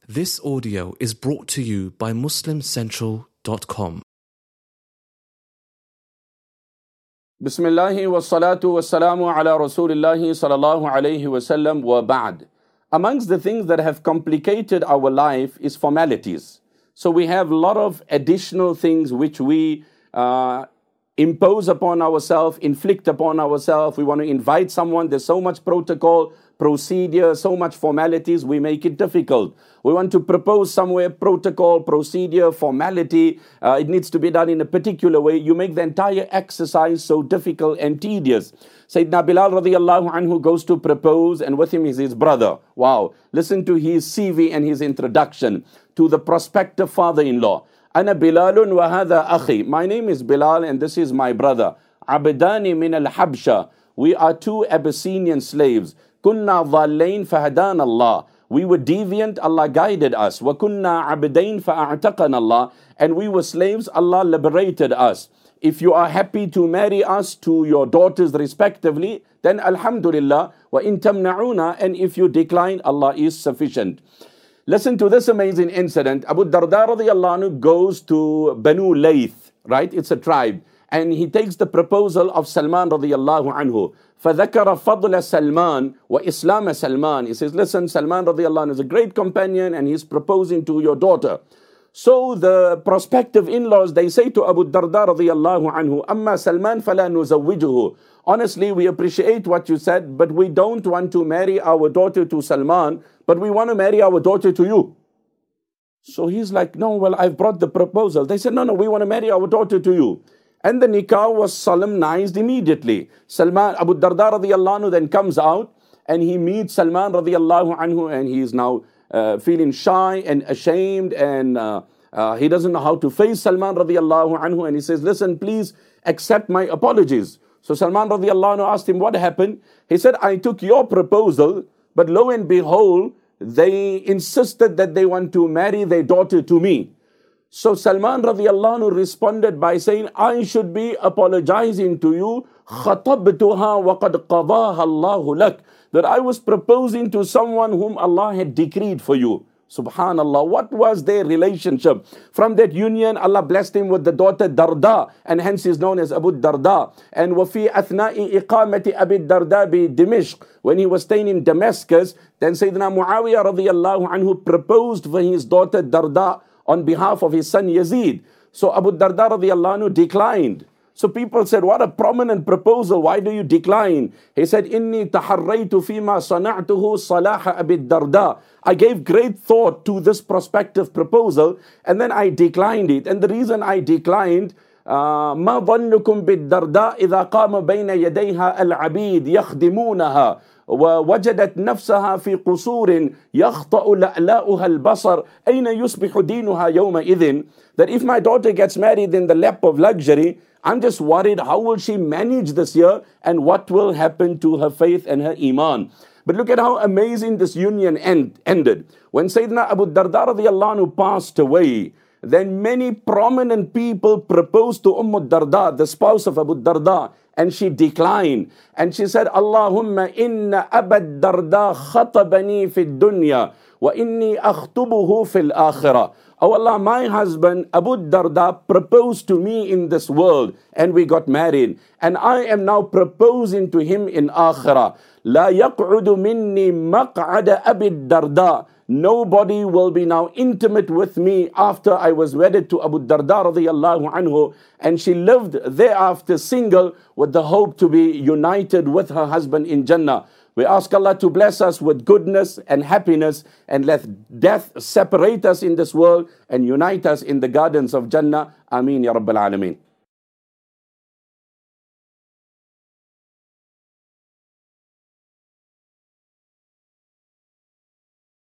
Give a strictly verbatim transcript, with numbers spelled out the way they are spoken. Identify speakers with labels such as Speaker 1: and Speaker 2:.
Speaker 1: This audio is brought to you by muslim central dot com.
Speaker 2: Bismillahi wa salatu wa salamu ala Rasulillahi sallallahu alayhi wa sallam wa ba'd. Amongst the things that have complicated our life is formalities. So we have a lot of additional things which we uh, impose upon ourselves, inflict upon ourselves. We want to invite someone, there's so much protocol, procedure, so much formalities, we make it difficult. We want to propose somewhere, protocol, procedure, formality, uh, it needs to be done in a particular way. You make the entire exercise so difficult and tedious. Sayyidina Bilal radiallahu anhu goes to propose, and with him is his brother. Wow, listen to his C V and his introduction to the prospective father-in-law. Ana Bilalun wa hadha akhi. My name is Bilal and this is my brother. Abdani min al-Habsha. We are two Abyssinian slaves. Kunna dhalain fahadan Allah. We were deviant, Allah guided us. Wa kunna abdain fa'a'taqana Allah. And we were slaves, Allah liberated us. If you are happy to marry us to your daughters respectively, then alhamdulillah. Wa in tamna'una. And if you decline, Allah is sufficient. Listen to this amazing incident. Abu Darda radiallahu anhu goes to Banu Layth, right? It's a tribe. And he takes the proposal of Salman radiallahu anhu. فَذَكَرَ فَضْلَ سَلْمَانَ وَإِسْلَامَ Salman. He says, listen, Salman radiallahu anhu is a great companion and he's proposing to your daughter. So the prospective in-laws, they say to Abu Darda radiallahu anhu, أَمَّا Salman فَلَا نُزَوِّجُهُ. Honestly, we appreciate what you said, but we don't want to marry our daughter to Salman, but we want to marry our daughter to you. So he's like, no, well, I've brought the proposal. They said, no, no, we want to marry our daughter to you. And the nikah was solemnized immediately. Salman, Abu Darda radiallahu anhu then comes out and he meets Salman radiallahu anhu, and he is now uh, feeling shy and ashamed, and uh, uh, he doesn't know how to face Salman radiallahu anhu, and he says, listen, please accept my apologies. So Salman radiallahu anhu asked him, what happened? He said, I took your proposal, but lo and behold, they insisted that they want to marry their daughter to me. So Salman radiallahu anhu responded by saying, I should be apologizing to you, خَطَبْتُهَا وَقَدْ قَضَاهَا اللَّهُ لَكَ, that I was proposing to someone whom Allah had decreed for you. Subhanallah, what was their relationship? From that union, Allah blessed him with the daughter Darda, and hence is known as Abu Darda. And وَفِي أَثْنَاءِ إِقَامَةِ أَبِي الدَّرْدَى بِدِمِشْق, when he was staying in Damascus, then Sayyidina Muawiyah radiallahu anhu proposed for his daughter Darda on behalf of his son Yazid. So Abu Darda radiallahu anhu declined. So people said, what a prominent proposal, why do you decline? He said, Inni taharraytu fima sana'tuhu salaha Abi Darda. I gave great thought to this prospective proposal and then I declined it. And the reason I declined, ما ظنكم بالدرداء إذا قام بين يديها العبيد يخدمونها ووجدت نفسها في قصور يخطأ لألاؤها البصر أين يصبح دينها يومئذ. That if my daughter gets married in the lap of luxury, I'm just worried how will she manage this year and what will happen to her faith and her iman. But look at how amazing this union end, ended. When Sayyidina Abu Darda radiallahu anhu passed away, then many prominent people proposed to Umm Darda, the spouse of Abu Darda, and she declined. And she said, Allahumma inna Abu Darda khatabani fi dunya wa inni akhtubuhu fil akhirah. Oh Allah, my husband Abu Darda proposed to me in this world and we got married. And I am now proposing to him in akhirah. La yaq'udu minni maq'ada Abi Darda. Nobody will be now intimate with me after I was wedded to Abu Darda radiallahu anhu. And she lived thereafter single with the hope to be united with her husband in Jannah. We ask Allah to bless us with goodness and happiness and let death separate us in this world and unite us in the gardens of Jannah. Ameen ya Rabbil Alameen.